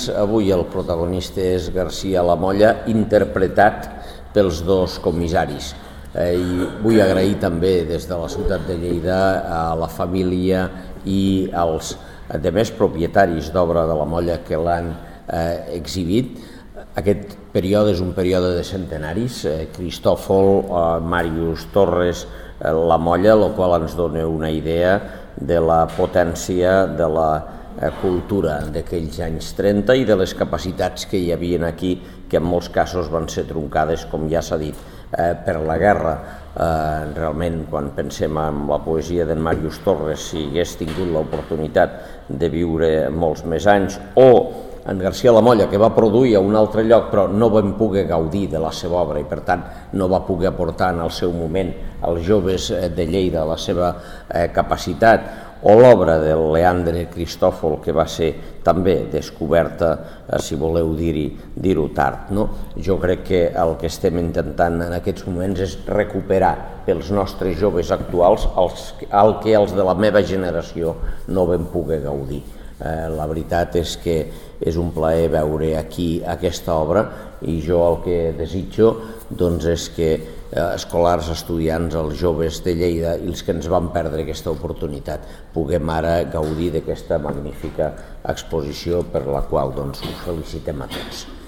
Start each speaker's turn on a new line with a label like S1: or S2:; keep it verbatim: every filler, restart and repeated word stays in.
S1: Avui el protagonista és García Lamolla, interpretat pels dos comissaris. Eh, I vull agrair també des de la ciutat de Lleida a la família i als demés propietaris d'obra de Lamolla que l'han eh, exhibit. Aquest període és un període de centenaris, eh, Cristòfol, eh, Màrius Torres, eh, Lamolla, el qual ens dona una idea de la potència de la eh, cultura d'aquells anys trenta i de les capacitats que hi havia aquí, que en molts casos van ser truncades, com ja s'ha dit, eh, per la guerra. Eh, realment, quan pensem en la poesia d'en Màrius Torres, si hagués tingut l'oportunitat de viure molts més anys, o en García Lamolla, que va produir a un altre lloc però no vam poder gaudir de la seva obra i per tant no va poder aportar en el seu moment als joves de Lleida la seva eh, capacitat, o l'obra del Leandre Cristòfol, que va ser també descoberta, eh, si voleu dir-hi, dir-ho tard. No? Jo crec que el que estem intentant en aquests moments és recuperar pels nostres joves actuals els, el que els de la meva generació no vam poder gaudir. Eh, la veritat és que és un plaer veure aquí aquesta obra i jo el que desitjo doncs, és que eh, escolars, estudiants, els joves de Lleida i els que ens van perdre aquesta oportunitat puguem ara gaudir d'aquesta magnífica exposició per la qual doncs, us felicitem a tots.